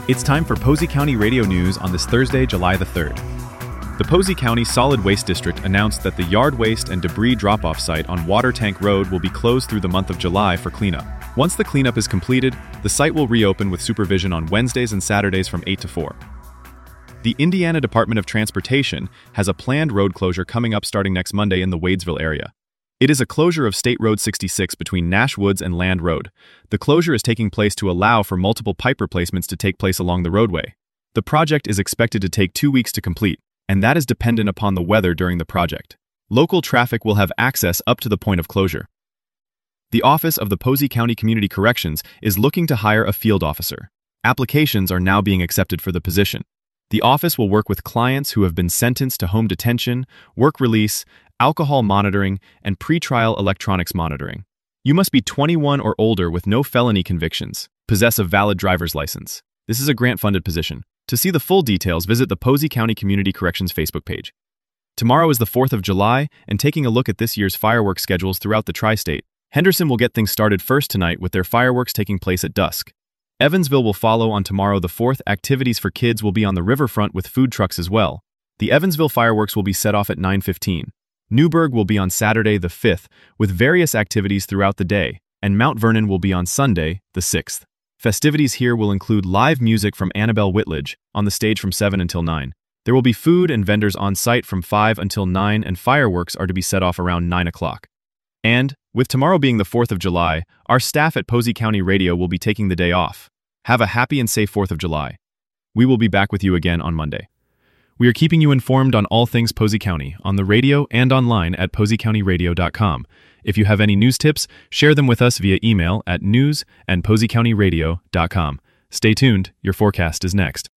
It's time for Posey County Radio News on this Thursday, July the 3rd. The Posey County Solid Waste District announced that the yard waste and debris drop-off site on Water Tank Road will be closed through the month of July for cleanup. Once the cleanup is completed, the site will reopen with supervision on Wednesdays and Saturdays from 8 to 4. The Indiana Department of Transportation has a planned road closure coming up starting next Monday in the Wadesville area. It is a closure of State Road 66 between Nash Woods and Land Road. The closure is taking place to allow for multiple pipe replacements to take place along the roadway. The project is expected to take 2 weeks to complete, and that is dependent upon the weather during the project. Local traffic will have access up to the point of closure. The Office of the Posey County Community Corrections is looking to hire a field officer. Applications are now being accepted for the position. The office will work with clients who have been sentenced to home detention, work release, alcohol monitoring, and pretrial electronics monitoring. You must be 21 or older with no felony convictions, possess a valid driver's license. This is a grant-funded position. To see the full details, visit the Posey County Community Corrections Facebook page. Tomorrow is the 4th of July, and taking a look at this year's fireworks schedules throughout the tri-state, Henderson will get things started first tonight with their fireworks taking place at dusk. Evansville will follow on tomorrow the 4th. Activities for kids will be on the riverfront with food trucks as well. The Evansville fireworks will be set off at 9:15. Newburgh will be on Saturday the 5th with various activities throughout the day, and Mount Vernon will be on Sunday the 6th. Festivities here will include live music from Annabelle Whitledge on the stage from 7 until 9. There will be food and vendors on site from 5 until 9, and fireworks are to be set off around 9 o'clock. And, with tomorrow being the 4th of July, our staff at Posey County Radio will be taking the day off. Have a happy and safe 4th of July. We will be back with you again on Monday. We are keeping you informed on all things Posey County, on the radio and online at poseycountyradio.com. If you have any news tips, share them with us via email at news@poseycountyradio.com. Stay tuned, your forecast is next.